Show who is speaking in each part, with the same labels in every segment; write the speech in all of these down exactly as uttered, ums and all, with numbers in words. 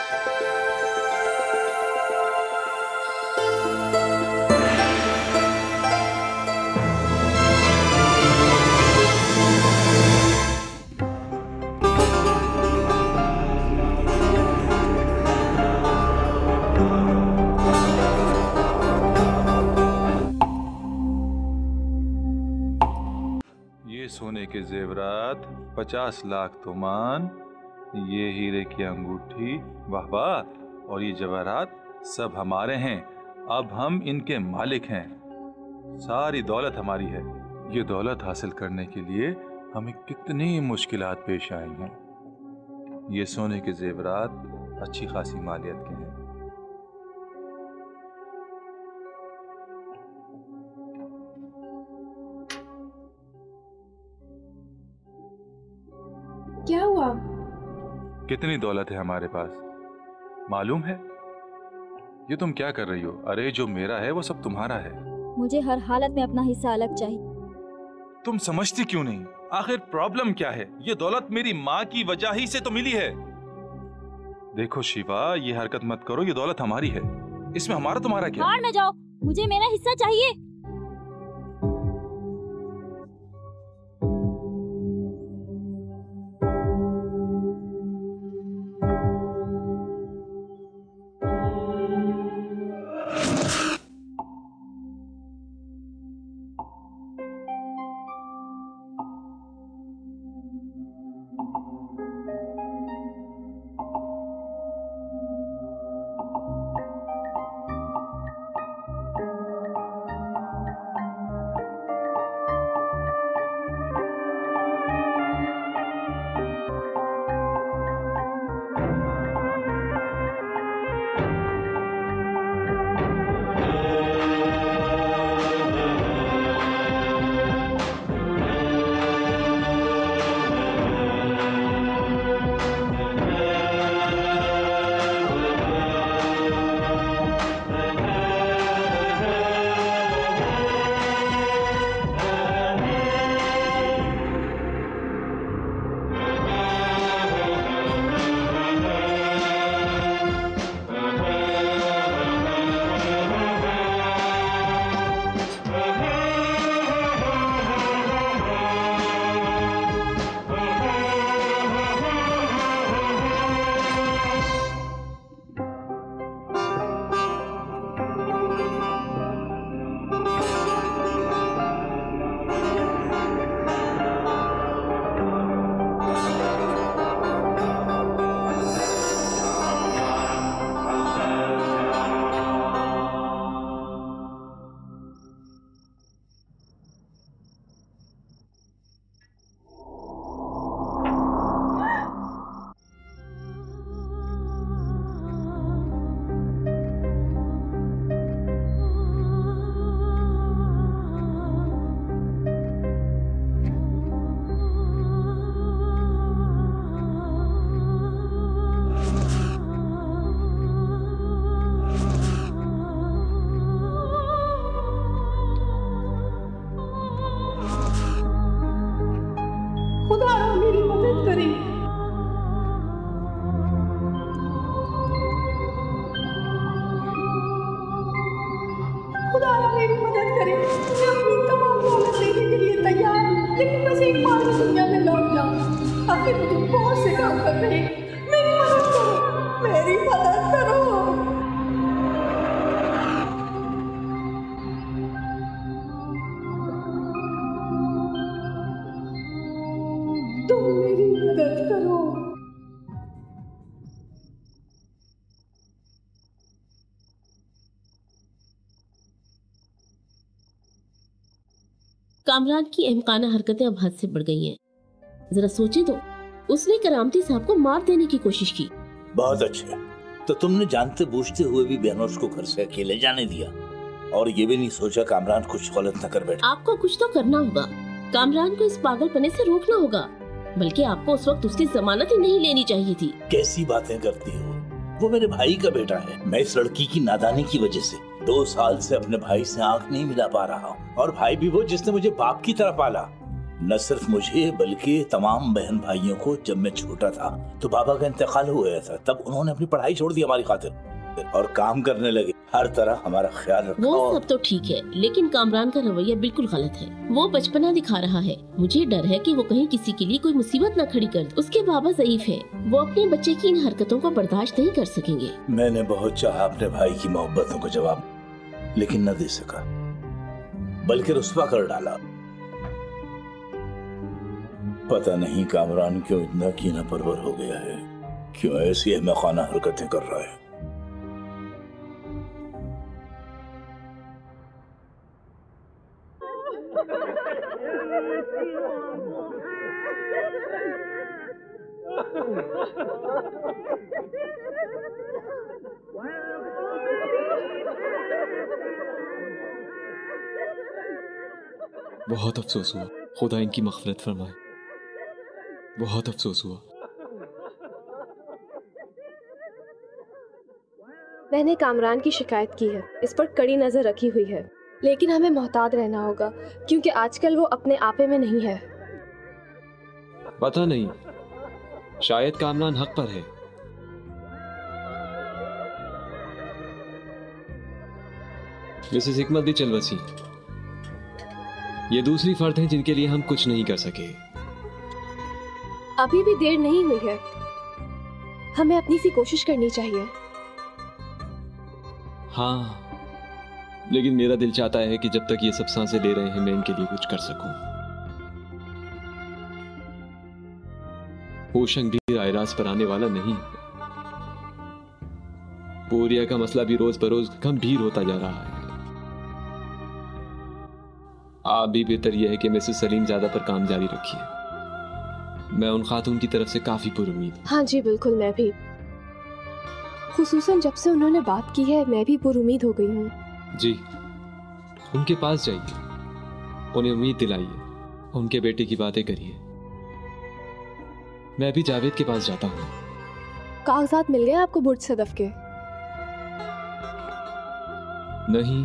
Speaker 1: सोने के जेवरात, पचास लाख तोमान, ये हीरे की अंगूठी, वाह वाह, और ये जवाहरात सब हमारे हैं। अब हम इनके मालिक हैं। सारी दौलत हमारी है। ये दौलत हासिल करने के लिए हमें कितनी मुश्किलात पेश आई हैं। ये सोने के जेवरात अच्छी खासी मालियत के हैं।
Speaker 2: क्या हुआ?
Speaker 1: कितनी दौलत है हमारे पास मालूम है? ये तुम क्या कर रही हो? अरे जो मेरा है वो सब तुम्हारा है।
Speaker 3: मुझे हर हालत में अपना हिस्सा अलग चाहिए।
Speaker 1: तुम समझती क्यों नहीं? आखिर प्रॉब्लम क्या है? ये दौलत मेरी माँ की वजह ही से तो मिली है। देखो शिवा, ये हरकत मत करो। ये दौलत हमारी है, इसमें हमारा तुम्हारा क्या?
Speaker 3: बाहर न जाओ, मुझे मेरा हिस्सा चाहिए।
Speaker 4: कामरान की अहमकाना हरकतें अब हद से बढ़ गई हैं। जरा सोचे तो, उसने करामती साहब को मार देने की कोशिश की।
Speaker 5: बहुत अच्छे, तो तुमने जानते बूझते हुए भी बेनोश को घर से अकेले जाने दिया और ये भी नहीं सोचा कामरान कुछ गलत न कर बैठे।
Speaker 4: आपको कुछ तो करना होगा, कामरान को इस पागलपने से रोकना होगा। बल्कि आपको उस वक्त उसकी जमानत ही नहीं लेनी चाहिए थी।
Speaker 5: कैसी बातें करती हो? वो मेरे भाई का बेटा है। मैं इस लड़की की नादानी की वजह से दो साल से अपने भाई से आंख नहीं मिला पा रहा हूँ, और भाई भी वो जिसने मुझे बाप की तरह पाला। न सिर्फ मुझे बल्कि तमाम बहन भाइयों को जब मैं छोटा था तो बाबा का इंतकाल हो गया था, तब उन्होंने अपनी पढ़ाई छोड़ दी हमारी खातिर और काम करने लगे, हर तरह हमारा ख्याल रखा।
Speaker 4: वो सब तो ठीक है, लेकिन कामरान का रवैया बिल्कुल गलत है। वो बचपना दिखा रहा है। मुझे डर है कि वो कहीं किसी के लिए कोई मुसीबत न खड़ी कर दे। उसके बाबा ज़ईफ है, वो अपने बच्चे की इन हरकतों को बर्दाश्त नहीं कर सकेंगे।
Speaker 5: मैंने बहुत चाहा अपने भाई की मोहब्बतों का जवाब, लेकिन न दे सका, बल्कि रुस्वा कर डाला। पता नहीं कामरान क्यों इतना कीना परवर हो गया है, क्यों ऐसी अहमकाना हरकतें कर रहा है।
Speaker 2: बहुत अफसोस हुआ, खुदा इनकी मग़फ़िरत फरमाए। बहुत अफसोस हुआ।
Speaker 6: मैंने कामरान की शिकायत की है, इस पर कड़ी नजर रखी हुई है, लेकिन हमें मोहतात रहना होगा क्योंकि आजकल वो अपने आपे में नहीं है।
Speaker 2: पता नहीं, शायद कामरान हक पर है। मिसेस हिकमत भी चलवसी, ये दूसरी फर्द हैं जिनके लिए हम कुछ नहीं कर सके।
Speaker 6: अभी भी देर नहीं हुई है, हमें अपनी सी कोशिश करनी चाहिए।
Speaker 2: हाँ, लेकिन मेरा दिल चाहता है कि जब तक ये सब सांसें ले रहे हैं मैं इनके लिए कुछ कर सकूं। पोषण भी रायरास पर आने वाला नहीं है। पोरिया का मसला भी रोज बरोज गंभीर होता जा रहा है। आप भी बेहतर यह है कि मिसेस सलीम ज़्यादा पर काम जारी रखिए। मैं उन खातून की तरफ से काफी पुरुमीद हूँ।
Speaker 6: हाँ जी बिल्कुल, मैं भी। खुसूसन जब से उन्होंने बात की है मैं भी पुरुमीद हो गई हूँ।
Speaker 2: जी, उनके पास जाइए, उन्हें उम्मीद दिलाइए, उनके बेटे की बातें करिए। मैं भी जावेद के पास जाता हूँ।
Speaker 6: कागजात मिल गए आपको बुर्ज सदफ के?
Speaker 2: नहीं।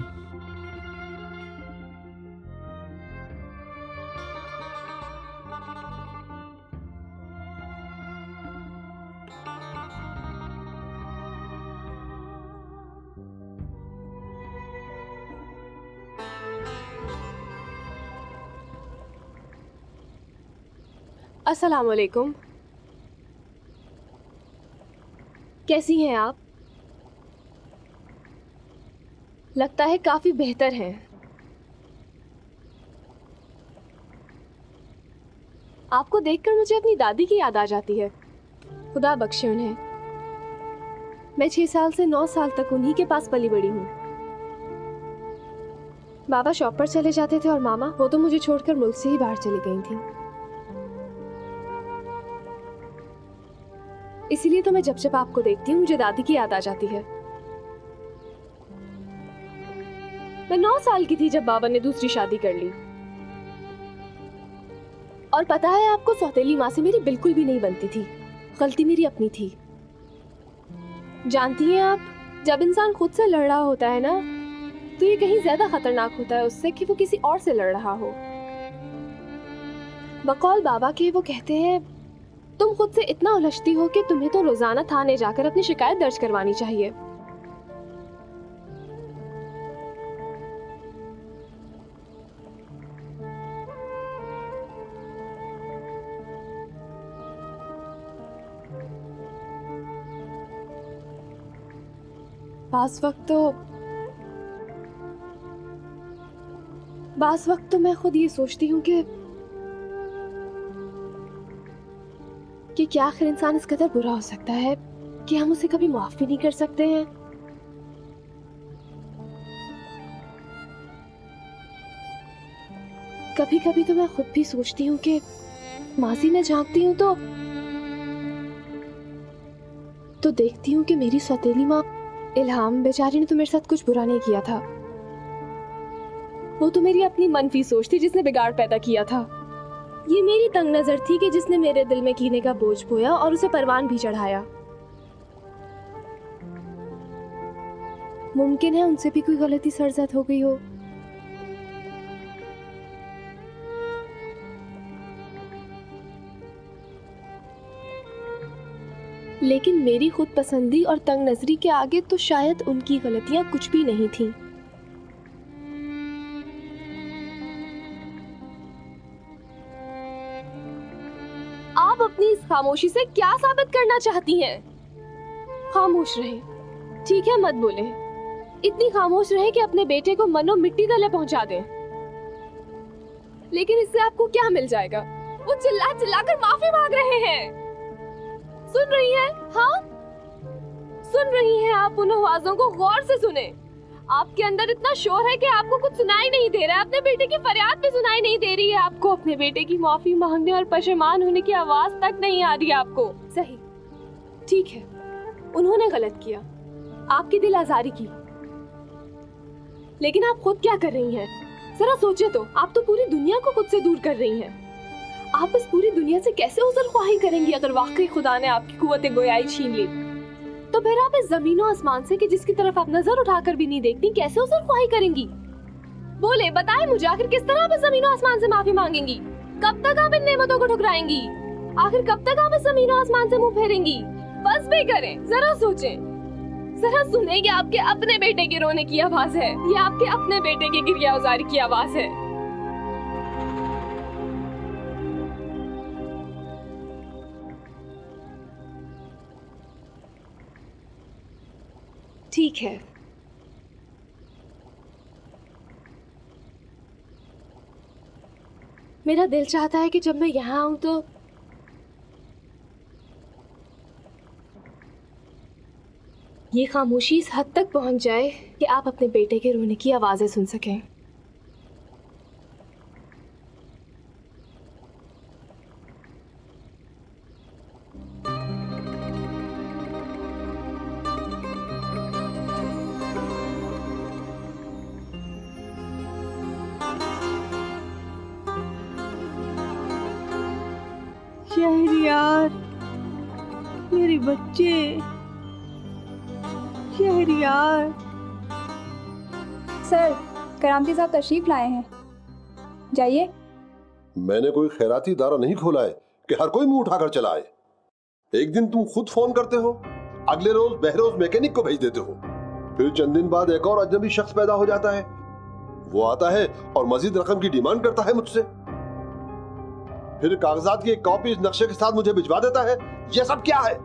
Speaker 6: अस्सलाम वालेकुम। कैसी हैं आप? लगता है काफी बेहतर हैं। आपको देखकर मुझे अपनी दादी की याद आ जाती है, खुदा बख्शे उन्हें। मैं छह साल से नौ साल तक उन्हीं के पास पली बड़ी हूँ। बाबा शॉप पर चले जाते थे और मामा वो तो मुझे छोड़कर मुल्क से ही बाहर चली गई थी। इसीलिए तो मैं जब जब आपको देखती हूँ मुझे दादी की याद आ जाती है। मैं नौ साल की थी जब बाबा ने दूसरी शादी कर ली। और पता है आपको, सौतेली माँ से मेरी बिल्कुल भी नहीं बनती थी। गलती मेरी अपनी थी। जानती हैं आप, जब इंसान खुद से लड़ रहा होता है ना, तो ये कहीं ज्यादा खतरनाक होता है उससे कि वो किसी और से लड़ रहा हो। बकौल बाबा के वो कहते हैं, तुम खुद से इतना उलझती हो कि तुम्हें तो रोजाना थाने जाकर अपनी शिकायत दर्ज करवानी चाहिए। बास वक्त तो बास वक्त तो मैं खुद ये सोचती हूँ कि कि क्या आखिर इंसान इस कदर बुरा हो सकता है कि हम उसे कभी माफ भी नहीं कर सकते हैं। कभी कभी तो मैं खुद भी सोचती हूँ कि माजी में झांकती हूँ तो तो देखती हूँ कि मेरी सौतेली माँ इल्हाम बेचारी ने तो मेरे साथ कुछ बुरा नहीं किया था। वो तो मेरी अपनी मनफी सोच थी जिसने बिगाड़ पैदा किया था। ये मेरी तंग नजर थी कि जिसने मेरे दिल में कीने का बोझ बोया और उसे परवान भी चढ़ाया। मुमकिन है उनसे भी कोई गलती सरजद हो गई हो। लेकिन मेरी खुद पसंदी और तंग नजरी के आगे तो शायद उनकी गलतियां कुछ भी नहीं थीं। आप अपनी इस खामोशी से क्या साबित करना चाहती हैं? खामोश रहें, ठीक है, मत बोलें। इतनी खामोश रहें कि अपने बेटे को मनो मिट्टी तले पहुंचा दें। लेकिन इससे आपको क्या मिल जाएगा? वो चिल्ला चिल्लाकर माफी मांग रहे हैं। सुन रही हैं? हाँ, सुन रही हैं? आप उन आवाजों को गौर से सुने। आपके अंदर इतना शोर है कि आपको कुछ सुनाई नहीं दे रहा है। अपने बेटे की फरियाद भी सुनाई नहीं दे रही है आपको। अपने बेटे की माफी मांगने और पशेमान होने की आवाज तक नहीं आ रही आपको। सही, ठीक है, उन्होंने गलत किया, आपकी दिल आजारी की। लेकिन आप खुद क्या कर रही हैं? जरा सोचे तो। आप तो पूरी दुनिया को खुद से दूर कर रही हैं। आप इस पूरी दुनिया से कैसे उज़र ख्वाही करेंगी अगर वाकई खुदा ने आपकी कुव्वत गोयाई छीन ली? तो फिर आप इस जमीन और आसमान से कि जिसकी तरफ आप नजर उठाकर भी नहीं देखती, कैसे उज़र ख्वाही करेंगी? बोले, बताएं मुझे, आखिर किस तरह आप इस जमीन और आसमान से माफी मांगेंगी? कब तक आप इन नेमतों को ठुकराएंगी? आखिर कब तक आप इस जमीन और आसमान से मुंह फेरेंगी? बस भी करें, जरा सोचें, जरा सुने कि आपके अपने बेटे के रोने की आवाज है, ये आपके अपने बेटे की गिरिया उजारी की आवाज है। ठीक है, मेरा दिल चाहता है कि जब मैं यहाँ आऊं तो ये खामोशी इस हद तक पहुंच जाए कि आप अपने बेटे के रोने की आवाजें सुन सकें।
Speaker 7: शहरियार, मेरे बच्चे, शहरियार।
Speaker 8: सर, करामती साहब तशरीफ लाए हैं, जाइए।
Speaker 9: मैंने कोई खैराती इदारा नहीं खोला है कि हर कोई मुंह उठाकर चला आए। एक दिन तुम खुद फोन करते हो, अगले रोज बहरोज मैकेनिक को भेज देते हो, फिर चंद दिन बाद एक और अजनबी शख्स पैदा हो जाता है। वो आता है और मजीद रकम की डिमांड करता है मुझसे, फिर कागजात की एक कॉपी इस नक्शे के साथ मुझे भिजवा देता है। ये सब क्या है?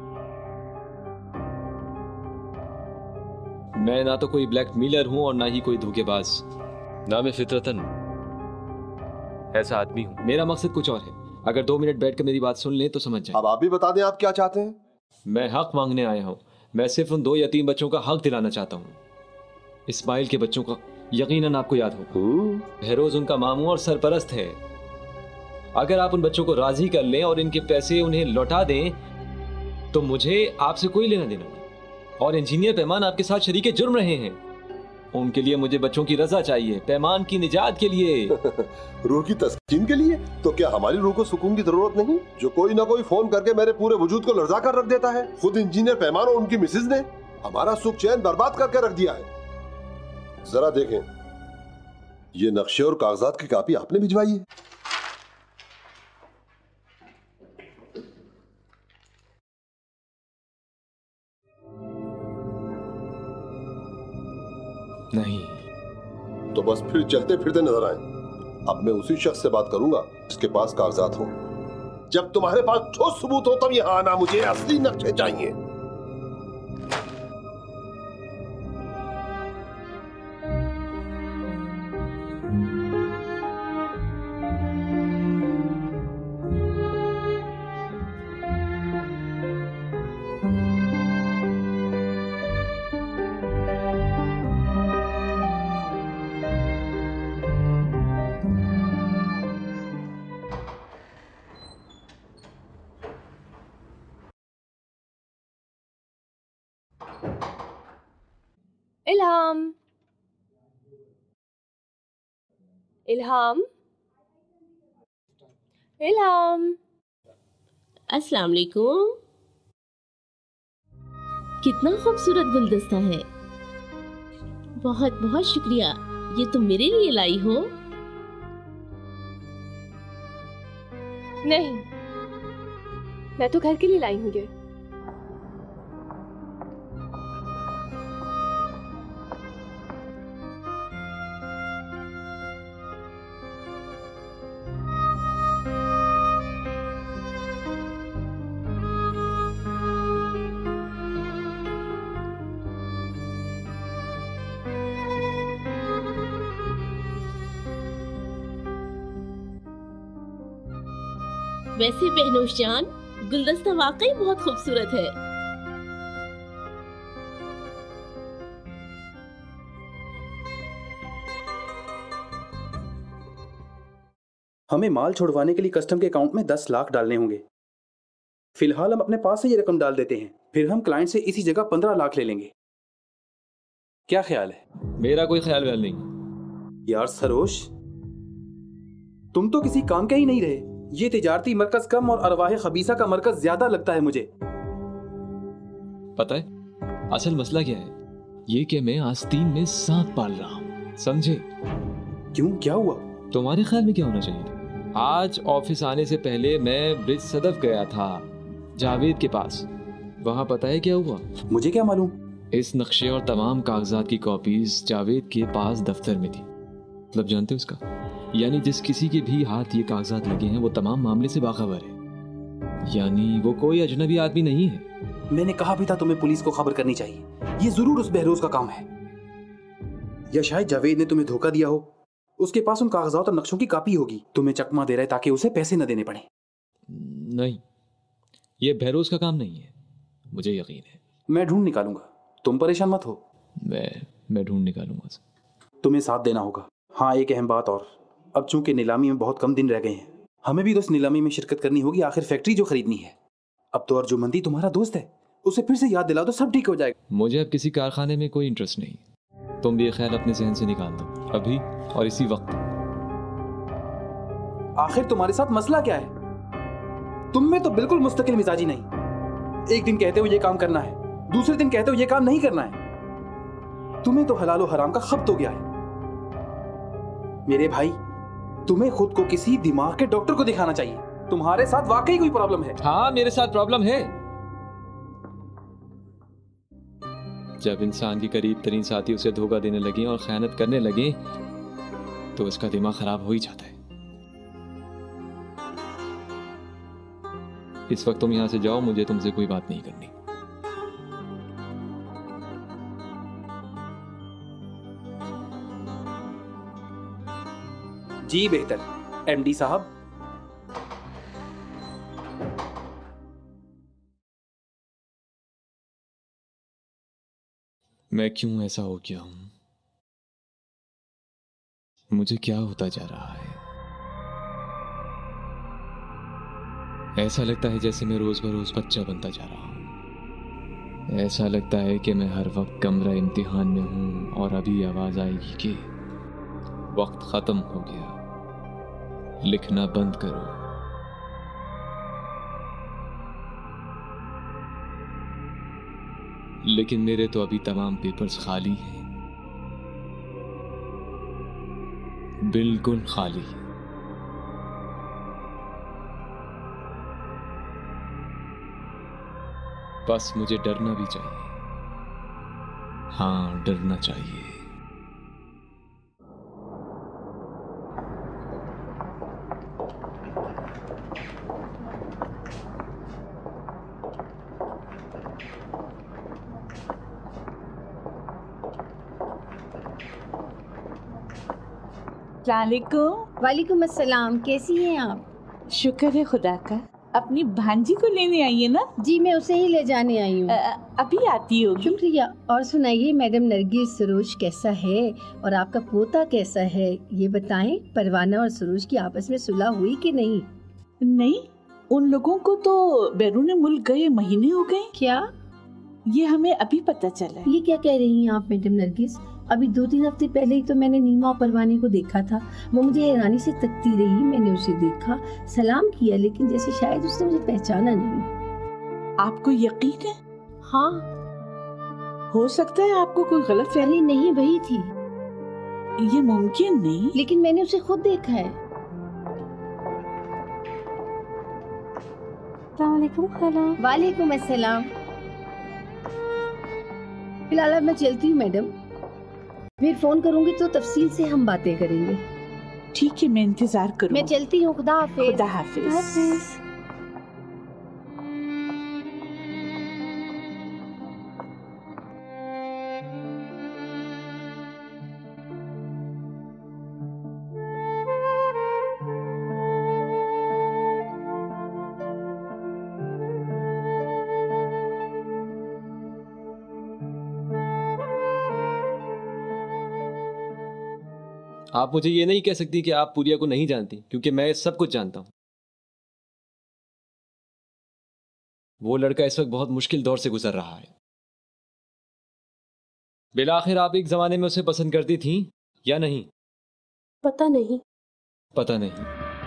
Speaker 2: मैं ना तो कोई ब्लैकमेलर हूं और ना ही कोई धोखेबाज। ना मैं फितरतन ऐसा आदमी हूं। मेरा मकसद कुछ और है। अगर दो मिनट बैठकर मेरी बात सुन लें तो समझ जाए।
Speaker 9: अब आप भी बता दें आप क्या चाहते हैं।
Speaker 2: मैं हक मांगने आया हूं। मैं सिर्फ उन दो यतीम बच्चों का हक दिलाना चाहता हूं। इस्माइल के बच्चों का यकीनन आपको याद होगा। बहरोज उनका मामू और सरपरस्त है। अगर आप उन बच्चों को राजी कर लें और इनके पैसे उन्हें लौटा दें तो मुझे आपसे कोई लेना देना नहीं। और इंजीनियर पैमान आपके साथ शरीके जुर्म रहे हैं। उनके लिए मुझे बच्चों की रजा चाहिए, पैमान की निजात के लिए।
Speaker 9: रूह की तस्कीन के लिए? तो क्या हमारी रूह को सुकून की जरूरत नहीं, जो कोई ना कोई फोन करके मेरे पूरे वजूद को लर्जा कर रख देता है? खुद इंजीनियर पैमान और उनकी मिसेज ने हमारा सुख चैन बर्बाद करके रख दिया है। जरा देखें, ये नक्शे और कागजात की कॉपी आपने भिजवाई है।
Speaker 2: नहीं।
Speaker 9: तो बस फिर चलते फिरते नजर आए। अब मैं उसी शख्स से बात करूंगा जिसके पास कागजात हो। जब तुम्हारे पास ठोस सबूत हो तब यहां आना। मुझे असली नक्शे चाहिए।
Speaker 6: इल्हाम, इल्हाम, इल्हाम।
Speaker 4: अस्सलाम वालेकुम। कितना खूबसूरत गुलदस्ता है। बहुत बहुत शुक्रिया। ये तुम मेरे लिए लाई हो?
Speaker 6: नहीं, मैं तो घर के लिए लाई हूँ ये।
Speaker 4: वैसे बहनोश जान, गुलदस्ता वाकई बहुत खूबसूरत है।
Speaker 10: हमें माल छुड़वाने के लिए कस्टम के अकाउंट में दस लाख डालने होंगे। फिलहाल हम अपने पास से ये रकम डाल देते हैं, फिर हम क्लाइंट से इसी जगह पंद्रह लाख ले लेंगे। क्या ख्याल है?
Speaker 2: मेरा कोई ख्याल व्याल नहीं।
Speaker 10: यार सरोज, तुम तो किसी काम के ही नहीं रहे। ये तिजारती मरकज कम और अरवाह खबीसा का मरकज ज्यादा लगता है मुझे।
Speaker 2: पता है असल मसला क्या है? ये कि मैं आस्तीन में सांप पाल रहा हूँ, समझे?
Speaker 10: क्यों, क्या हुआ?
Speaker 2: तुम्हारे ख्याल में क्या होना चाहिए? आज ऑफिस आने से पहले मैं ब्रिज सदफ गया था, जावेद के पास। वहाँ पता है क्या हुआ?
Speaker 10: मुझे क्या मालूम?
Speaker 2: इस नक्शे और तमाम कागजात की कॉपीज जावेद के पास दफ्तर में थी। मतलब जानते हो उसका, यानी जिस किसी के भी हाथ ये कागजात लगे हैं वो तमाम मामले से बाखबर है, यानी वो कोई अजनबी आदमी नहीं है।
Speaker 10: मैंने कहा भी था तुम्हें पुलिस को खबर करनी चाहिए। ये जरूर उस बहरोज का काम है, या शायद जावेद ने तुम्हें धोखा दिया हो। उसके पास उन कागजात और नक्शों की कॉपी होगी। तुम्हें चकमा दे रहा है ताकि उसे पैसे न देने पड़े।
Speaker 2: नहीं, ये बहरोज का काम नहीं है, मुझे यकीन है।
Speaker 10: मैं ढूंढ निकालूंगा, तुम परेशान मत हो।
Speaker 2: मैं मैं ढूंढ निकालूंगा।
Speaker 10: तुम्हें साथ देना होगा। हाँ, एक अहम बात और, अब चूंकि नीलामी में बहुत कम दिन रह गए हैं, हमें भी तो इस नीलामी में शिरकत करनी होगी। आखिर फैक्ट्री जो खरीदनी है। अब तो अर्जुमंदी तुम्हारा दोस्त है, उसे फिर से याद दिलाओ तो सब ठीक हो जाएगा।
Speaker 2: मुझे अब किसी कारखाने में कोई इंटरेस्ट नहीं। तुम भी ये ख्याल अपने जहन से निकाल दो, अभी और इसी वक्त।
Speaker 10: आखिर तुम्हारे साथ मसला क्या है? तुम में तो बिल्कुल मुस्तकिल मिजाजी नहीं। एक दिन कहते हो ये काम करना है, दूसरे दिन कहते हो ये काम नहीं करना है। तुम्हें तो हलाल और हराम का खब्त हो गया है। मेरे भाई, तुम्हें खुद को किसी दिमाग के डॉक्टर को दिखाना चाहिए। तुम्हारे साथ वाकई कोई प्रॉब्लम है।
Speaker 2: हाँ, मेरे साथ प्रॉब्लम है। जब इंसान की करीब तरीन साथी उसे धोखा देने लगे और खयानत करने लगे तो उसका दिमाग खराब हो ही जाता है। इस वक्त तुम यहां से जाओ, मुझे तुमसे कोई बात नहीं करनी।
Speaker 10: जी बेहतर, एमडी साहब।
Speaker 2: मैं क्यों ऐसा हो गया हूं? मुझे क्या होता जा रहा है? ऐसा लगता है जैसे मैं रोज बरोज बच्चा बनता जा रहा हूं। ऐसा लगता है कि मैं हर वक्त कमरा इम्तिहान में हूं और अभी आवाज आएगी कि वक्त खत्म हो गया, लिखना बंद करो। लेकिन मेरे तो अभी तमाम पेपर्स खाली हैं, बिल्कुल खाली। बस मुझे डरना भी चाहिए। हाँ, डरना चाहिए।
Speaker 7: अस्सलामुअलैकुम।
Speaker 11: वालेकुम अस्सलाम। कैसी हैं आप?
Speaker 7: शुक्र है खुदा का। अपनी भांजी को लेने आई है ना?
Speaker 11: जी, मैं उसे ही ले जाने आई हूँ।
Speaker 7: अभी आती होगी।
Speaker 11: शुक्रिया। और सुनाइए मैडम नरगिस, सरोज कैसा है और आपका पोता कैसा है? ये बताएं, परवाना और सरोज की आपस में सुलह हुई कि नहीं?
Speaker 7: नहीं, उन लोगों को तो बैरून मुल्क गए महीने हो गए।
Speaker 11: क्या?
Speaker 7: ये हमें अभी पता चला।
Speaker 11: ये क्या कह रही हैं आप मैडम नरगिस? अभी दो तीन हफ्ते पहले ही तो मैंने नीमा और परवाने को देखा था। वो मुझे हैरानी से तकती रही। मैंने उसे देखा, सलाम किया, लेकिन जैसे शायद उसने मुझे पहचाना नहीं।
Speaker 7: आपको यकीन है?
Speaker 11: हाँ।
Speaker 7: हो सकता है आपको कोई गलतफहमी।
Speaker 11: नहीं, वही थी।
Speaker 7: ये मुमकिन नहीं।
Speaker 11: लेकिन मैंने उसे खुद देखा है। वालेकुम अस्सलाम। फिलहाल अब मैं चलती हूँ मैडम, फिर फोन करूंगी तो तफसील से हम बातें करेंगे।
Speaker 7: ठीक है, मैं इंतजार करूंगी।
Speaker 11: मैं चलती हूँ। खुदा हाफिज।
Speaker 7: खुदा हाफिज।
Speaker 2: आप मुझे ये नहीं कह सकती कि आप पूरिया को नहीं जानती, क्योंकि मैं सब कुछ जानता हूं। वो लड़का इस वक्त बहुत मुश्किल दौर से गुजर रहा है। बिलाखिर आप एक जमाने में उसे पसंद करती थी या नहीं?
Speaker 6: पता नहीं।
Speaker 2: पता नहीं।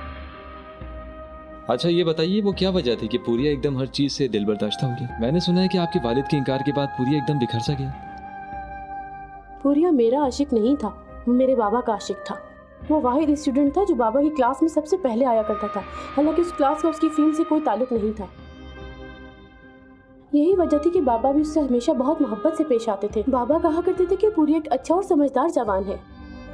Speaker 2: अच्छा ये बताइए, वो क्या वजह थी कि पूरिया एकदम हर चीज से दिल बर्दाश्त हो गया? मैंने सुना है कि आपके वालिद के इनकार के बाद पूरिया एकदम बिखर सा गया।
Speaker 12: पूरिया मेरा आशिक नहीं था, वो मेरे बाबा का आशिक था। वो वाहिद स्टूडेंट था जो बाबा की क्लास में सबसे पहले आया करता था, हालांकि उस क्लास का उसकी फील्ड से कोई ताल्लुक नहीं था। यही वजह थी कि बाबा भी उससे हमेशा बहुत मोहब्बत से पेश आते थे। बाबा कहा करते थे कि पूरिया एक अच्छा और समझदार जवान है।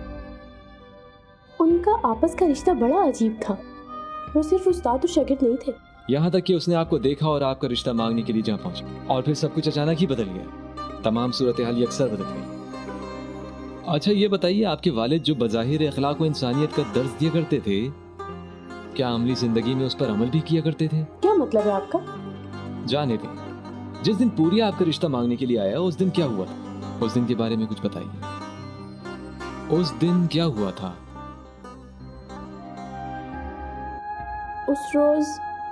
Speaker 12: उनका आपस का रिश्ता बड़ा अजीब था। वो सिर्फ उस्ताद और शागिर्द नहीं थे।
Speaker 2: यहाँ तक कि उसने आपको देखा और आपका रिश्ता मांगने के लिए जहाँ पहुंचा, और फिर सब कुछ अचानक ही बदल गया। तमाम सूरत हाल यकसर बदल गई। अच्छा ये बताइए, आपके वालिद जो बज़ाहिर अखलाक व इंसानियत का दर्ज दिया करते थे, क्या अमली जिंदगी में उस पर अमल भी किया करते थे?
Speaker 12: क्या मतलब है आपका?
Speaker 2: जाने दें। जिस दिन पूरिया आपका रिश्ता मांगने के लिए आया, उस दिन क्या हुआ था? उस दिन के बारे में कुछ बताइए। उस दिन क्या हुआ था?
Speaker 12: उस रोज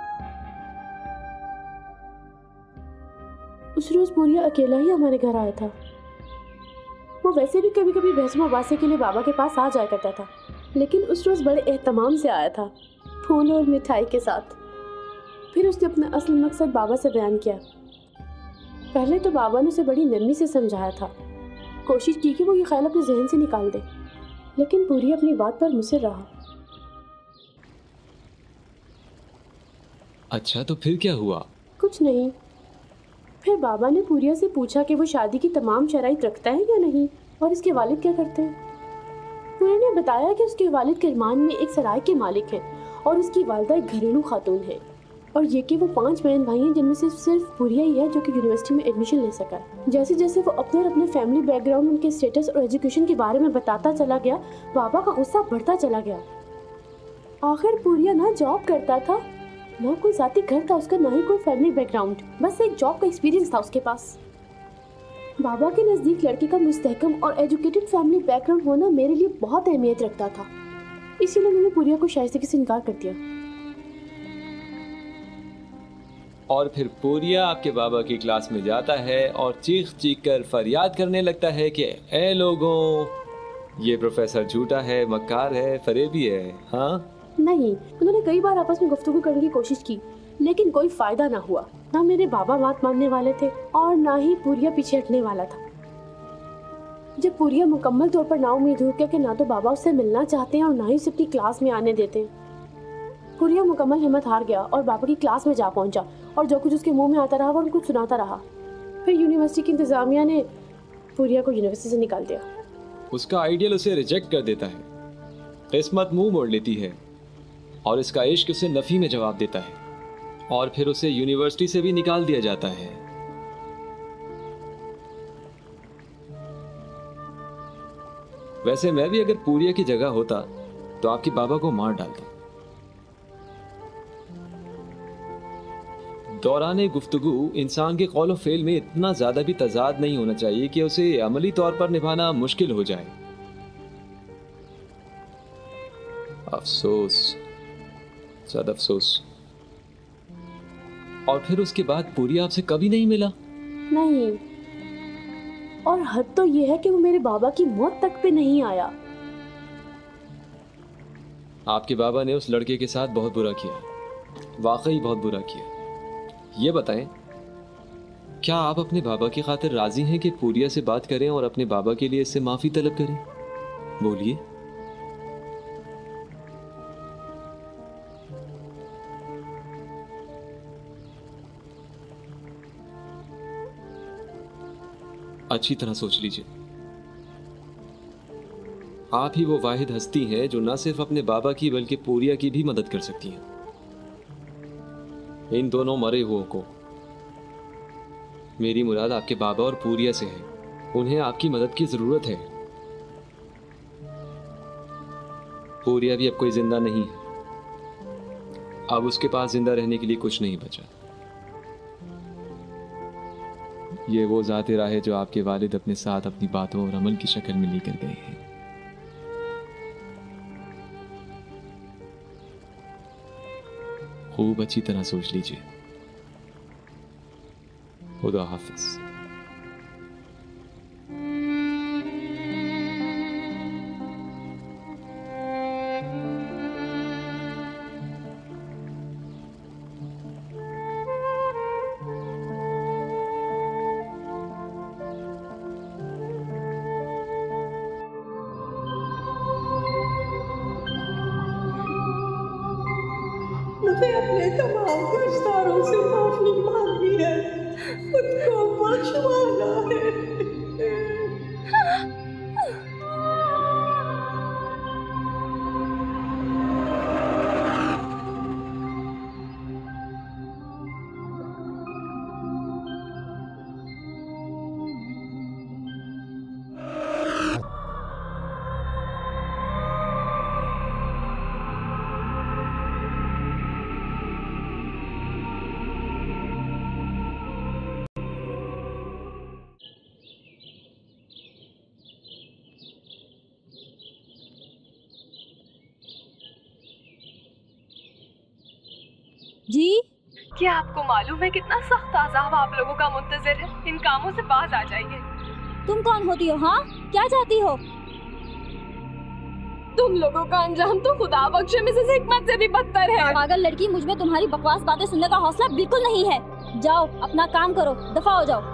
Speaker 12: उस रोज पूरिया अकेला ही हमारे घर आया था। वो वैसे भी कभी कभी बहस मुबासे के लिए बाबा के पास आ जाया करता था, लेकिन उस रोज बड़े एहतमाम से आया था, फूल और मिठाई के साथ। फिर उसने अपना असली मकसद बाबा से बयान किया। पहले तो बाबा ने उसे बड़ी नरमी से समझाया था, कोशिश की कि वो ये ख्याल अपने जहन से निकाल दे, लेकिन पूरिया अपनी बात पर मुसिर रहा।
Speaker 2: अच्छा तो फिर क्या हुआ?
Speaker 12: कुछ नहीं। फिर बाबा ने पूरिया से पूछा कि वो शादी की तमाम शराइत रखता है या नहीं, और इसके वालिद क्या करते हैं। पूरिया ने बताया कि उसके वालिद करमान में एक सराय के मालिक हैं और उसकी वालिदा एक घरेलू खातून है, और ये कि वो पांच बहन भाई हैं जिनमें से सिर्फ पूरिया ही है जो कि यूनिवर्सिटी में एडमिशन ले सका। जैसे जैसे वो अपने और अपने फैमिली बैकग्राउंड, उनके स्टेटस और एजुकेशन के बारे में बताता चला गया, बाबा का गुस्सा बढ़ता चला गया। आखिर पूरिया ना जॉब करता था, ना कोई जाती घर था उसका, ना ही कोई फैमिली बैकग्राउंड, बस एक जॉब का एक्सपीरियंस था उसके पास। बाबा के नज़दीक लड़की का मुस्तहकम और एजुकेटेड फैमिली बैकग्राउंड होना मेरे लिए बहुत अहमियत रखता था, इसीलिए मैंने पूरिया को शाइस्तगी से इनकार कर दिया।
Speaker 2: और फिर पूरिया आपके बाबा की क्लास में जाता है और चीख चीख कर फरियाद करने लगता है कि ए लोगों, ये प्रोफेसर झूठा है, मक्कार है, फरेबी है। हाँ
Speaker 12: नहीं, उन्होंने कई बार आपस में गुफ्तगू करने की कोशिश की, लेकिन कोई फायदा ना हुआ। ना मेरे बाबा बात मानने वाले थे और ना ही पूरिया पीछे हटने वाला था। जब पूरिया मुकम्मल तौर पर नाउम्मीद हो गया कि ना तो बाबा उससे मिलना चाहते हैं और ना ही उसे अपनी क्लास में आने देते हैं, पूरिया मुकम्मल हिम्मत हार गया और बाबा की क्लास में जा पहुंचा और जो कुछ उसके मुंह में आता रहा वो उनको सुनाता रहा। फिर यूनिवर्सिटी की इंतजामिया ने पूरिया को यूनिवर्सिटी से निकाल दिया।
Speaker 2: उसका आइडियल उसे रिजेक्ट कर देता है, किस्मत मुंह मोड़ लेती है और इसका इश्क उसे नफी में जवाब देता है, और फिर उसे यूनिवर्सिटी से भी निकाल दिया जाता है। वैसे मैं भी अगर पूरिया की जगह होता तो आपके बाबा को मार डालता। दौरान गुफ्तगू इंसान के कौल और फेल में इतना ज्यादा भी तजाद नहीं होना चाहिए कि उसे अमली तौर पर निभाना मुश्किल हो जाए। अफसोस, ज्यादा अफसोस। और फिर उसके बाद पूरिया आपसे कभी नहीं मिला?
Speaker 12: नहीं, और हद तो ये है कि वो मेरे बाबा की मौत तक पे नहीं आया।
Speaker 2: आपके बाबा ने उस लड़के के साथ बहुत बुरा किया, वाकई बहुत बुरा किया। ये बताएं, क्या आप अपने बाबा की खातिर राजी हैं कि पूरिया से बात करें और अपने बाबा के लिए इससे माफी तलब करें? बोलिए। अच्छी तरह सोच लीजिए। आप ही वो वाहिद हस्ती हैं जो न सिर्फ अपने बाबा की बल्कि पूरिया की भी मदद कर सकती हैं। इन दोनों मरे हुओं को, मेरी मुराद आपके बाबा और पूरिया से है, उन्हें आपकी मदद की जरूरत है। पूरिया भी अब कोई जिंदा नहीं है, अब उसके पास जिंदा रहने के लिए कुछ नहीं बचा। ये वो ज़ाते राह है जो आपके वालिद अपने साथ अपनी बातों और अमल की शक्ल में लेकर गए हैं। खूब अच्छी तरह सोच लीजिए। खुदा हाफिज।
Speaker 13: मुझे अपने तमाम गुनाहों से माफी मांगनी है, खुद को बख्शवाना है।
Speaker 3: जी
Speaker 6: क्या आपको मालूम है कितना सख्त अज़ाब आप लोगों का मुंतज़िर है? इन कामों से बाज आ जाइए।
Speaker 3: तुम कौन होती हो? हाँ, क्या चाहती हो?
Speaker 6: तुम लोगों का अंजाम तो खुदा बख्शे मिसेस हिकमत से भी बदतर है।
Speaker 3: पागल लड़की, मुझ में तुम्हारी बकवास बातें सुनने का हौसला बिल्कुल नहीं है। जाओ अपना काम करो, दफा हो जाओ।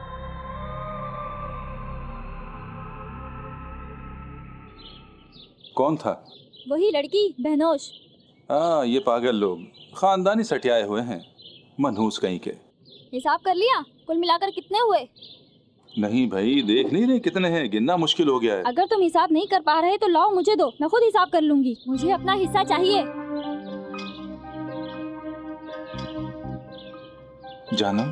Speaker 1: कौन था?
Speaker 3: वही लड़की, बहनोश।
Speaker 1: हाँ, ये पागल लोग खानदानी सटियाए हुए हैं, मनहूस कहीं के।
Speaker 3: हिसाब कर लिया? कुल मिलाकर कितने हुए?
Speaker 1: नहीं भाई, देख नहीं रहे कितने हैं, गिनना मुश्किल हो गया है।
Speaker 3: अगर तुम हिसाब नहीं कर पा रहे तो लाओ मुझे दो, मैं खुद हिसाब कर लूंगी। मुझे अपना हिस्सा चाहिए।
Speaker 1: जानम,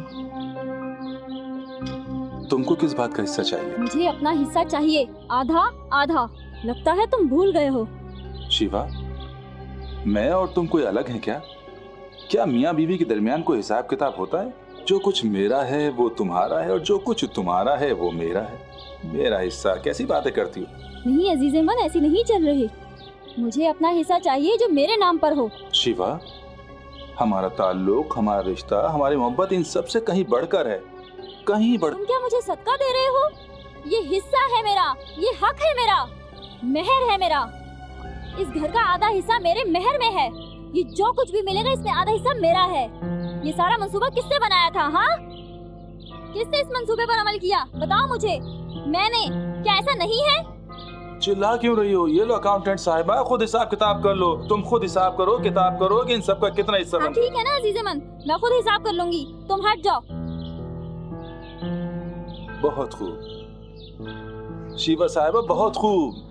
Speaker 1: तुमको किस बात का हिस्सा चाहिए?
Speaker 3: मुझे अपना हिस्सा चाहिए, आधा आधा। लगता है तुम भूल गए हो।
Speaker 1: शिवा, मैं और तुम कोई अलग हैं क्या? क्या मियाँ बीवी के दरमियान कोई हिसाब किताब होता है? जो कुछ मेरा है वो तुम्हारा है और जो कुछ तुम्हारा है वो मेरा है। मेरा हिस्सा? कैसी बातें करती हो?
Speaker 3: नहीं अजीज़े मन, ऐसी नहीं चल रही। मुझे अपना हिस्सा चाहिए जो मेरे नाम पर हो।
Speaker 1: शिवा, हमारा ताल्लुक, हमारा रिश्ता, हमारी मोहब्बत इन सब से कहीं बढ़कर है, कहीं बढ़।
Speaker 3: तुम क्या मुझे सदका दे रहे हो? ये हिस्सा है मेरा, ये हक है मेरा, मेहर है मेरा। इस घर का आधा हिस्सा मेरे मेहर में है। ये जो कुछ भी मिलेगा इसमें आधा हिस्सा मेरा है। ये सारा मंसूबा किसने बनाया था? हाँ, किसने इस मंसूबे पर अमल किया? बताओ मुझे। मैंने। क्या ऐसा नहीं है?
Speaker 1: चिल्ला क्यों रही हो? ये लो अकाउंटेंट साहिबा, खुद हिसाब किताब कर लो। तुम खुद हिसाब करो, किताब करो कि इन सब का कितना हिस्सा
Speaker 3: बना। ठीक है ना अजीज़े मन, मैं खुद हिसाब कर लूंगी, तुम हट जाओ।
Speaker 1: बहुत खूब शिवा साहिबा, बहुत खूब।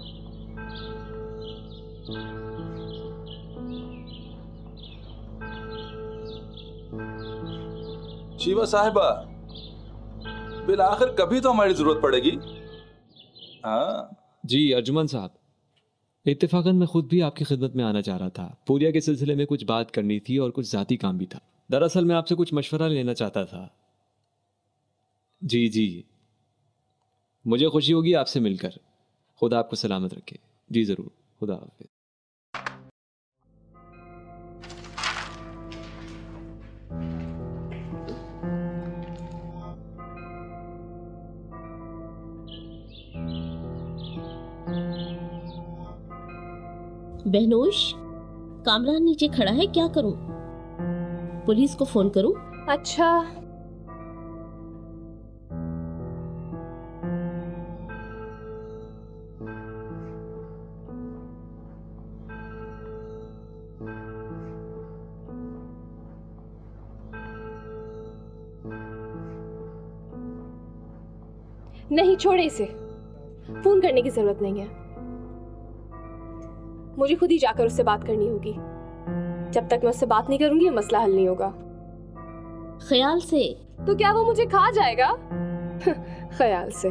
Speaker 1: शिवा साहिबा, बिल आखिर कभी तो हमारी जरूरत पड़ेगी। हाँ
Speaker 2: जी अर्जुमन साहब, इत्तेफाकन मैं खुद भी आपकी खिदमत में आना चाह रहा था। पूरिया के सिलसिले में कुछ बात करनी थी और कुछ जाती काम भी था। दरअसल मैं आपसे कुछ मशवरा लेना चाहता था। जी जी, मुझे खुशी होगी आपसे मिलकर। खुदा आपको सलामत रखे। जी जरूर, खुदा हाफिज।
Speaker 4: बहनोश, कामरान नीचे खड़ा है, क्या करूं? पुलिस को फोन करूं?
Speaker 6: अच्छा, नहीं छोड़े इसे, फोन करने की जरूरत नहीं है। मुझे खुद ही जाकर उससे बात करनी होगी। जब तक मैं उससे बात नहीं करूंगी ये मसला हल नहीं होगा।
Speaker 4: ख्याल से?
Speaker 6: तो क्या वो मुझे खा जाएगा? ख्याल से।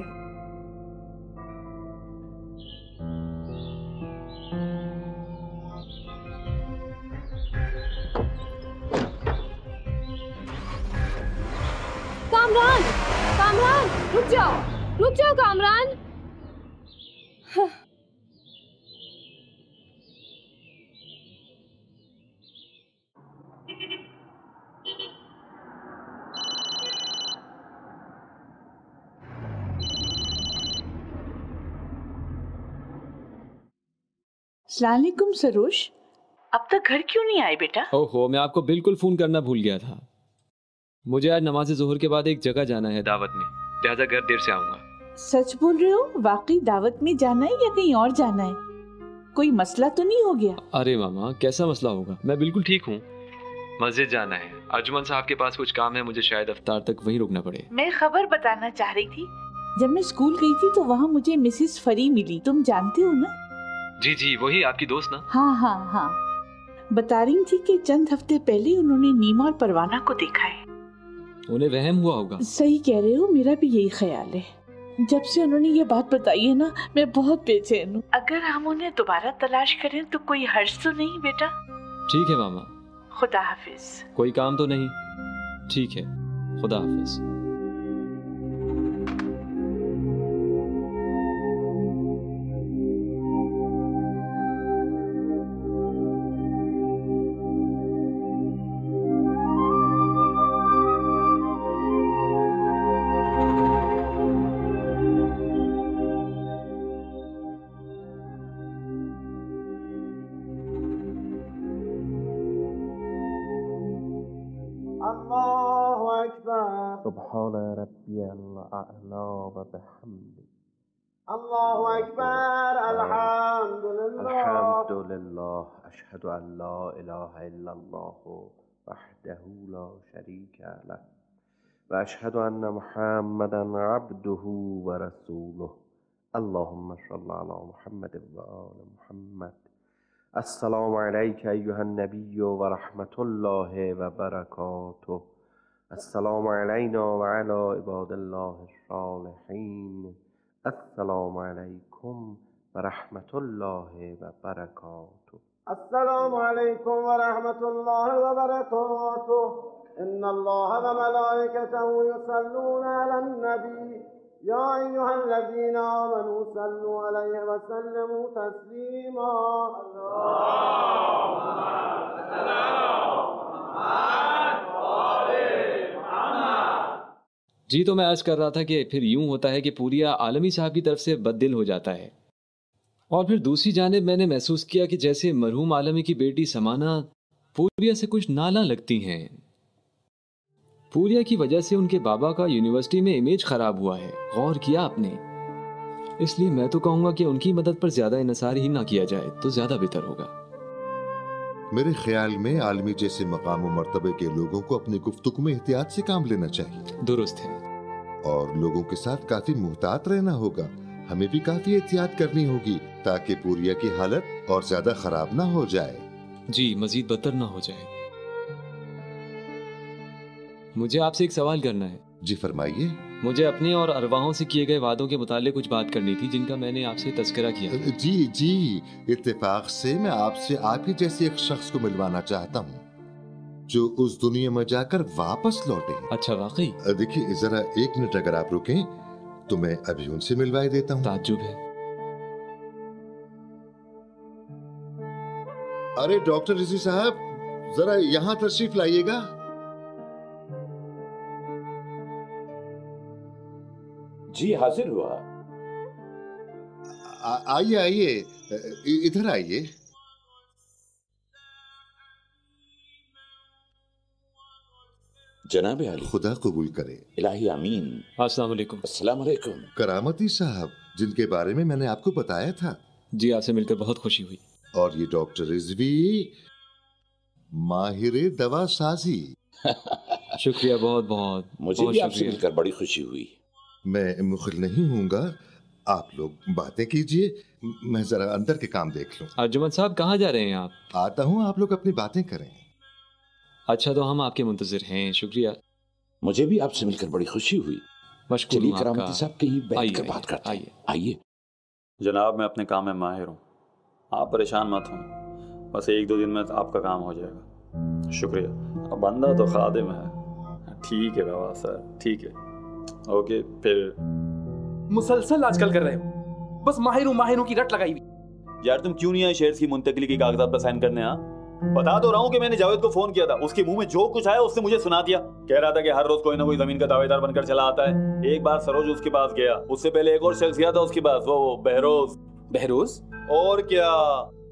Speaker 6: कामरान, कामरान, रुक जाओ, रुक जाओ कामरान।
Speaker 7: अस्सलाम वालेकुम सरोज, अब तक घर क्यों नहीं आए बेटा?
Speaker 2: ओहो, मैं आपको बिल्कुल फोन करना भूल गया था। मुझे आज नमाज ज़ोहर के बाद एक जगह जाना है दावत में, लिहाजा घर देर से आऊंगा।
Speaker 7: सच बोल रहे हो? वाकई दावत में जाना है या कहीं और जाना है? कोई मसला तो नहीं हो गया?
Speaker 2: अरे मामा, कैसा मसला होगा, मैं बिल्कुल ठीक हूँ। मस्जिद जाना है, अर्जुमन साहब के पास कुछ काम है, मुझे शायद अफ्तार तक वहीं रुकना पड़े।
Speaker 7: मैं खबर बताना चाह रही थी, जब मैं स्कूल गई थी तो वहाँ मुझे मिसेस फरी मिली, तुम जानते हो ना?
Speaker 2: जी जी, वही आपकी दोस्त ना?
Speaker 7: हाँ हाँ हाँ, बता रही थी कि चंद हफ्ते पहले उन्होंने नीमा और परवाना को देखा है।
Speaker 2: उन्हें वहम हुआ होगा।
Speaker 7: सही कह रहे हो, मेरा भी यही ख्याल है। जब से उन्होंने ये बात बताई है ना, मैं बहुत बेचैन हूँ। अगर हम उन्हें दोबारा तलाश करें तो कोई हर्ज तो नहीं बेटा?
Speaker 2: ठीक है मामा,
Speaker 7: खुदा हाफिज।
Speaker 2: कोई काम तो नहीं? ठीक है, खुदा हाफिज।
Speaker 14: सुब्हान रब्बियल अअला व बिहम्दि। अल्लाहु अकबर। अल्हम्दुलिल्लाह अल्हम्दुलिल्लाह अशहदु अन ला इलाहा इल्लल्लाह वहदहु ला शरीका लह व अशहदु अन्न मुहम्मदन अब्दुहु व रसूलुहु। अल्लाहुम्मा सल्लि अला मुहम्मद व आलि मुहम्मद। अस्सलामु अलैका अय्युहन नबिय्यु व रहमतुल्लाहि व बरकातुहु। अस्सलामु अलैना व अला इबादिल्लाहिस सालिहीन। अस्सलामु अलैकुम व रहमतुल्लाहि व बरकातुहु। अस्सलामु अलैकुम व रहमतुल्लाहि व बरकातुहु। इन्नल्लाह व मलाइकतहु युसल्लूना अलन नबी या अय्युहल्लज़ीना आमनू सल्लू अलैहि व सल्लिमू तस्लीमा।
Speaker 2: जी, तो मैं अर्ज कर रहा था कि फिर यूं होता है कि पूरिया आलमी साहब की तरफ से बददिल हो जाता है, और फिर दूसरी जानिब मैंने महसूस किया कि जैसे मरहूम आलमी की बेटी समाना पूरिया से कुछ नाला लगती हैं। पूरिया की वजह से उनके बाबा का यूनिवर्सिटी में इमेज खराब हुआ है, गौर किया आपने? इसलिए मैं तो कहूंगा कि उनकी मदद पर ज्यादा इन्हिसार ही ना किया जाए तो ज्यादा बेहतर होगा।
Speaker 15: मेरे ख्याल में आलमी जैसे मकाम और मर्तबे के लोगों को अपनी गुफ्तगू में एहतियात से काम लेना चाहिए।
Speaker 2: दुरुस्त है।
Speaker 15: और लोगों के साथ काफी मुहतात रहना होगा। हमें भी काफी एहतियात करनी होगी ताकि पूरिया की हालत और ज्यादा खराब ना हो जाए।
Speaker 2: जी, मजीद बदतर ना हो जाए। मुझे आपसे एक सवाल करना है।
Speaker 15: जी फरमाइए।
Speaker 2: मुझे अपने और अरवाहों से किए गए वादों के मुताल्लिक कुछ बात करनी थी जिनका मैंने आपसे तस्करा किया।
Speaker 15: जी जी, इत्तेफाक से मैं आपसे आप ही जैसे एक शख्स को मिलवाना चाहता हूँ जो उस दुनिया में जाकर वापस लौटे।
Speaker 2: अच्छा, वाकई?
Speaker 15: देखिए जरा एक मिनट अगर आप रुकें तो मैं अभी उनसे मिलवाए देता हूँ।
Speaker 2: ताज्जुब है।
Speaker 15: अरे डॉक्टर रिजी साहब, जरा यहाँ तशरीफ लाइएगा।
Speaker 5: जी हाजिर हुआ।
Speaker 15: आइए आइए, इधर आइए।
Speaker 5: जनाब आली,
Speaker 15: खुदा कबूल करे।
Speaker 5: इलाही आमीन।
Speaker 2: अस्सलाम वालेकुम।
Speaker 5: अस्सलाम वालेकुम।
Speaker 15: करामती साहब, जिनके बारे में मैंने आपको बताया था।
Speaker 2: जी, आपसे मिलकर बहुत खुशी हुई।
Speaker 15: और ये डॉक्टर रिजवी, माहिर दवा साजी।
Speaker 2: शुक्रिया, बहुत बहुत।
Speaker 5: मुझे भी आपसे मिलकर बड़ी खुशी हुई।
Speaker 15: मैं मुखिल नहीं हूँगा, आप लोग बातें कीजिए, मैं जरा अंदर के काम देख लूं।
Speaker 2: अर्जुमन साहब, कहाँ जा रहे हैं आप?
Speaker 15: आता हूँ, आप लोग अपनी बातें करें।
Speaker 2: अच्छा, तो हम आपके मुंतजिर हैं। शुक्रिया।
Speaker 5: मुझे भी आपसे मिलकर बड़ी खुशी हुई।
Speaker 2: मशकूर हूं।
Speaker 5: करामती साहब कहीं बैठ कर बात करते हैं। आइए।
Speaker 16: जनाब, मैं अपने काम में माहिर हूँ, आप परेशान मत हों, बस एक दो दिन में आपका काम हो जाएगा। शुक्रिया। बंदा तो खादिम है। ठीक है बाबा सर, ठीक है, ओके। फिर
Speaker 10: मुसलसल आजकल कर रहे हो, बस माहिर हूं माहिर हूं की रट लगाई हुई।
Speaker 16: यार तुम क्यों नहीं आए शेयर्स की मुंतकली की कागजात पर साइन करने? हाँ, बता तो रहा हूँ कि मैंने जावेद को फोन किया था, उसके मुंह में जो कुछ आया उसने मुझे सुना दिया। कह रहा था कि हर रोज कोई ना कोई जमीन का दावेदार बनकर चला आता है। एक बार सरोज उसके पास गया, उससे पहले एक और शख्स गया था उसके पास, वो बहरोज।
Speaker 10: बहरोज?
Speaker 16: और क्या,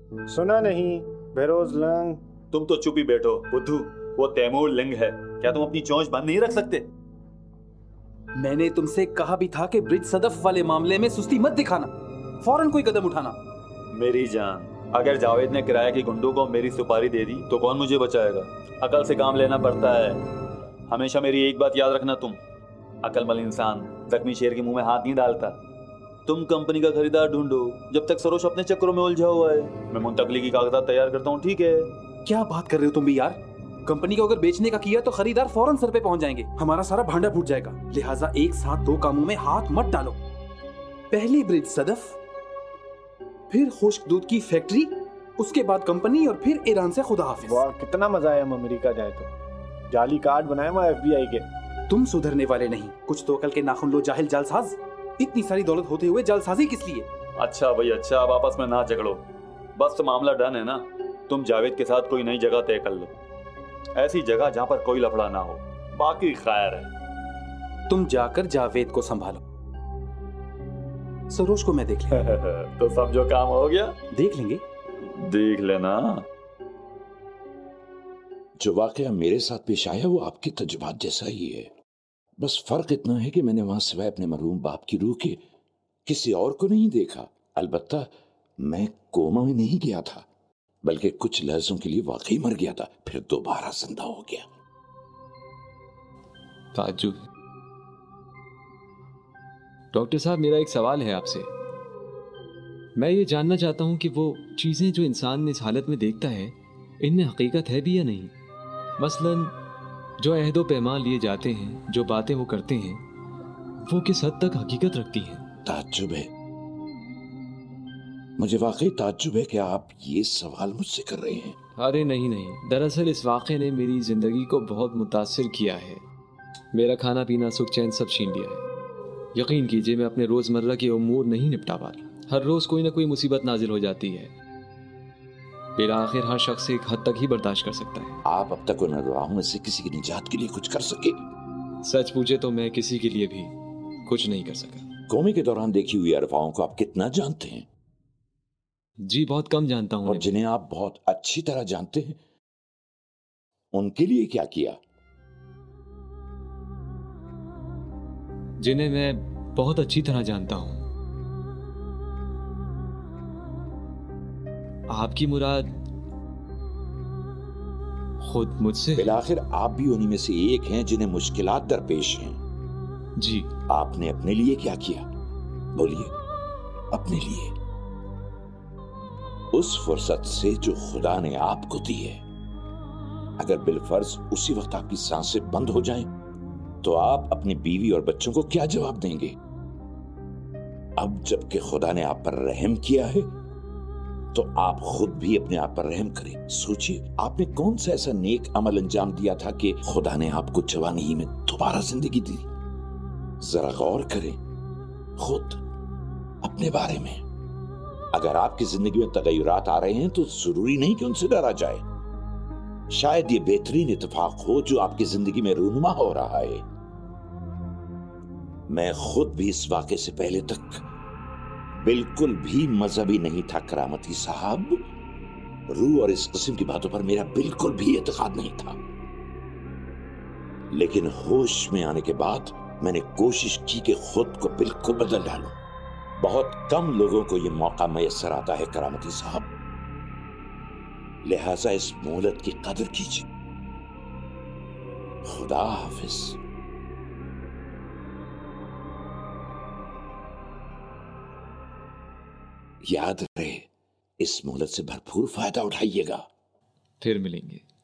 Speaker 14: सुना नहीं बहरोज लंग?
Speaker 16: तुम तो चुप ही बैठो बुद्धू। वो तैमूर लिंग है, क्या तुम अपनी चोंच बंद नहीं रख सकते?
Speaker 10: मैंने तुमसे कहा भी था कि ब्रिज सदफ वाले मामले में सुस्ती मत दिखाना, फौरन कोई कदम उठाना।
Speaker 16: मेरी जान, अगर जावेद ने किराए की गुंडों को मेरी सुपारी दे दी तो कौन मुझे बचाएगा? अकल से काम लेना पड़ता है। हमेशा मेरी एक बात याद रखना, तुम अकलमंद इंसान जख्मी शेर के मुंह में हाथ नहीं डालता। तुम कंपनी का खरीदार ढूंढो जब तक सरोश अपने चक्करों में उलझा हुआ है। मैं मुंतकली की कागजात तैयार करता हूँ, ठीक है?
Speaker 10: क्या बात कर रहे हो तुम भी यार? कंपनी को अगर बेचने का किया तो खरीदार फौरन सर पे पहुंच जाएंगे, हमारा सारा भांडा फूट जाएगा। लिहाजा एक साथ दो कामों में हाथ मत डालो। पहले ब्रिज सदफ, फिर खुश्क दूध की फैक्ट्री, उसके बाद कंपनी और फिर ईरान से खुदा हाफिज।
Speaker 14: वाह, कितना मजा आया हम अमेरिका जाए तो। जाली कार्ड बनाए वहाँ एफबीआई के।
Speaker 10: तुम सुधरने वाले नहीं, कुछ तो अकल के नाखून लो जाहिल जालसाज। इतनी सारी दौलत होते हुए जालसाजी किस लिए?
Speaker 16: अच्छा भाई अच्छा, अब आपस में ना झगड़ो, बस तो मामला डन है ना। तुम जावेद के साथ कोई नई जगह तय कर लो, ऐसी जगह जहाँ पर कोई लफड़ा ना हो, बाकी खैर है।
Speaker 10: तुम जाकर जावेद को संभालो, सरोज को मैं देख लूंगा।
Speaker 16: तो समझो काम हो गया।
Speaker 10: देख लेंगे।
Speaker 16: देख लेना।
Speaker 17: जो वाकया मेरे साथ पेश आया वो आपके तजुर्बात जैसा ही है, बस फर्क इतना है कि मैंने वहां सिवाय अपने मरहूम बाप की रूह के किसी और को नहीं देखा। अलबत्ता मैं कोमा में नहीं गया था, बल्कि कुछ लहजों के लिए वाकई मर गया था, फिर दोबारा जिंदा हो गया।
Speaker 2: ताज्जुब। डॉक्टर साहब, मेरा एक सवाल है आपसे। मैं ये जानना चाहता हूँ कि वो चीज़ें जो इंसान इस हालत में देखता है, इनमें हकीकत है भी या नहीं। मसलन जो अहदो पैमान लिए जाते हैं, जो बातें वो करते हैं, वो किस हद तक हकीकत रखती हैं?
Speaker 17: ताज्जुब है, मुझे वाकई ताज्जुब है कि आप ये सवाल मुझसे कर रहे हैं।
Speaker 2: अरे नहीं नहीं, दरअसल इस वाक़े ने मेरी ज़िंदगी को बहुत मुतासिर किया है। मेरा खाना पीना सुख चैन सब छीन लिया है। यकीन कीजिए मैं अपने रोज़मर्रा के उमूर नहीं निपटा पाता। हर रोज़ कोई ना कोई मुसीबत नाजिल हो जाती है, फिर आखिर हर शख्स एक हद तक ही बर्दाश्त कर सकता है।
Speaker 17: आप अब तक उन अफवाहों में से किसी की निजात के लिए कुछ कर सके?
Speaker 2: सच पूछे तो मैं किसी के लिए भी कुछ नहीं कर सका।
Speaker 17: कोमे के दौरान देखी हुई अफवाहों को आप कितना जानते हैं?
Speaker 2: जी बहुत कम जानता हूँ।
Speaker 17: और जिन्हें आप बहुत अच्छी तरह जानते हैं, उनके लिए क्या किया?
Speaker 2: जिन्हें मैं बहुत अच्छी तरह जानता हूँ। आपकी मुराद खुद मुझसे?
Speaker 17: बिलाखिर आप भी उन्हीं में से एक हैं जिन्हें मुश्किलात दरपेश हैं।
Speaker 2: जी।
Speaker 17: आपने अपने लिए क्या किया? बोलिए, अपने लिए। उस फुर्सत से जो खुदा ने आपको दी है, अगर बिलफर्ज उसी वक्त आपकी सांसें बंद हो जाएं, तो आप अपनी बीवी और बच्चों को क्या जवाब देंगे? अब जबकि खुदा ने आप पर रहम किया है, तो आप खुद भी अपने आप पर रहम करें। सोचिए, आपने कौन सा ऐसा नेक अमल अंजाम दिया था कि खुदा ने आपको जवानी ही में दोबारा जिंदगी दी? जरा गौर करें खुद अपने बारे में। अगर आपकी जिंदगी में तगय्युरात आ रहे हैं तो जरूरी नहीं कि उनसे डरा जाए। शायद ये बेहतरीन इत्तेफाक हो जो आपकी जिंदगी में रूनुमा हो रहा है। मैं खुद भी इस वाक़े से पहले तक बिल्कुल भी मजहबी नहीं था करामती साहब। रूह और इस किस्म की बातों पर मेरा बिल्कुल भी एतकाद नहीं था, लेकिन होश में आने के बाद मैंने कोशिश की कि खुद को बिल्कुल बदल डालूं। बहुत कम लोगों को यह मौका मैसर आता है करामती साहब, लिहाजा इस मोहलत की कदर कीजिए। खुदा हाफिज। याद रहे, इस मोहलत से भरपूर फायदा उठाइएगा।
Speaker 2: फिर मिलेंगे।